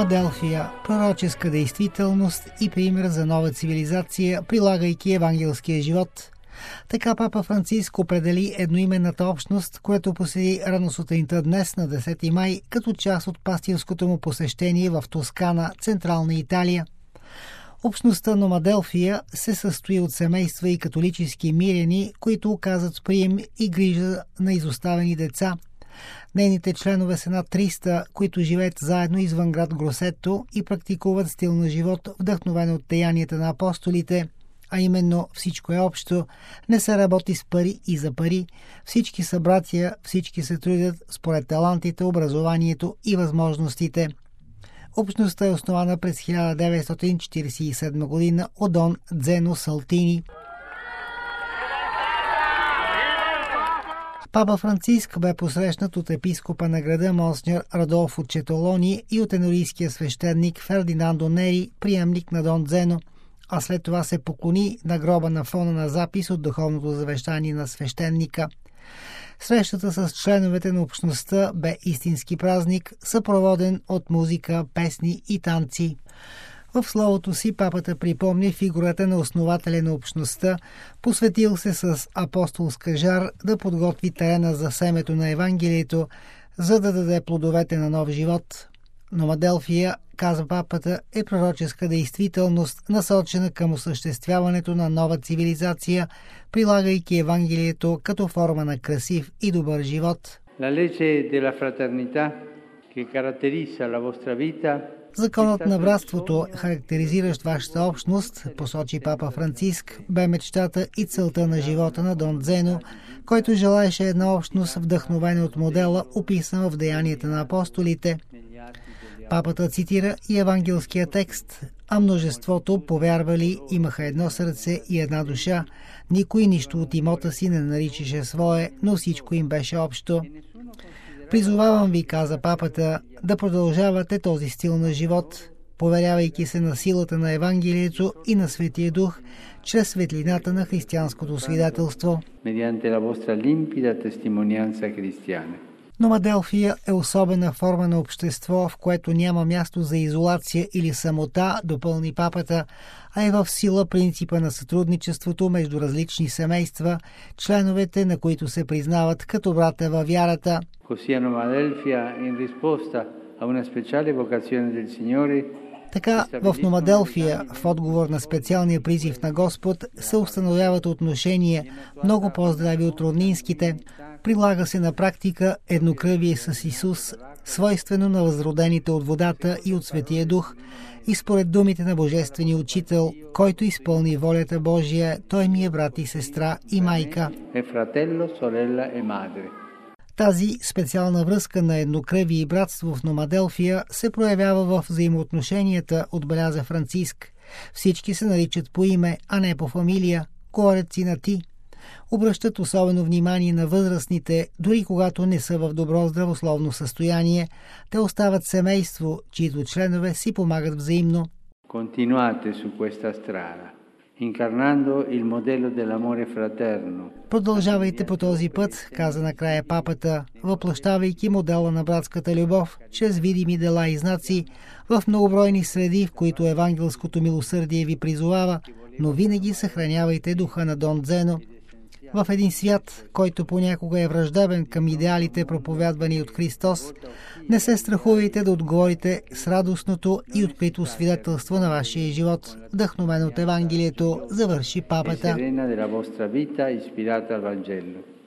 Делфия – пророческа действителност и пример за нова цивилизация, прилагайки евангелския живот. Така папа Франциск определи едноименната общност, която посети рано сутринта днес на 10 май като част от пастирското му посещение в Тоскана, Централна Италия. Общността Номаделфия се състои от семейства и католически миряни, които оказват прием и грижа на изоставени деца. Нейните членове са над 300, които живеят заедно извън град Гросето и практикуват стил на живот, вдъхновен от деянията на апостолите, а именно всичко е общо, не се работи с пари и за пари, всички са братя, всички се трудят според талантите, образованието и възможностите. Общността е основана през 1947 година от Дон Дзено Салтини. Папа Франциск бе посрещнат от епископа на града монсеньор Радолфо Четолони и от енорийския свещеник Фердинандо Нери, приемник на Дон Дзено, а след това се поклони на гроба на фона на запис от духовното завещание на свещеника. Срещата с членовете на общността бе истински празник, съпроводен от музика, песни и танци. В словото си папата припомни фигурата на основателя на общността, посветил се с апостолска жар да подготви терена за семето на Евангелието, за да даде плодовете на нов живот. Номаделфия, казва папата, е пророческа действителност, насочена към осъществяването на нова цивилизация, прилагайки Евангелието като форма на красив и добър живот. Законът на братството, характеризиращ вашата общност, посочи папа Франциск, бе мечтата и целта на живота на Дон Дзено, който желаеше една общност, вдъхновена от модела, описан в деянията на апостолите. Папата цитира и евангелския текст, а множеството повярвали имаха едно сърце и една душа. Никой нищо от имота си не наричаше свое, но всичко им беше общо. Призовавам ви, каза папата, да продължавате този стил на живот, поверявайки се на силата на Евангелието и на Светия Дух, чрез светлината на християнското свидетелство. Номаделфия е особена форма на общество, в което няма място за изолация или самота, допълни папата, а е в сила принципа на сътрудничеството между различни семейства, членовете на които се признават като брата във вярата. Така в Номаделфия, в отговор на специалния призив на Господ, се установяват отношения много по-здрави от роднинските. Прилага се на практика еднокръвие с Исус, свойствено на възродените от водата и от Светия Дух, и според думите на Божествения Учител, който изпълни волята Божия, той ми е брат и сестра и майка. Тази специална връзка на еднокръвие и братство в Номаделфия се проявява в взаимоотношенията, отбеляза Франциск. Всички се наричат по име, а не по фамилия, говорят си на ти. Обръщат особено внимание на възрастните, дори когато не са в добро здравословно състояние. Те остават семейство, чието членове си помагат взаимно. Continuate su questa strada, incarnando il modello dell'amore fraterno. Продължавайте по този път, каза накрая папата, въплъщавайки модела на братската любов, чрез видими дела и знаци, в многобройни среди, в които евангелското милосърдие ви призовава, но винаги съхранявайте духа на Дон Дзено. В един свят, който понякога е враждебен към идеалите, проповядвани от Христос, не се страхувайте да отговорите с радостното и открито свидетелство на вашия живот, вдъхновен от Евангелието, завърши папата.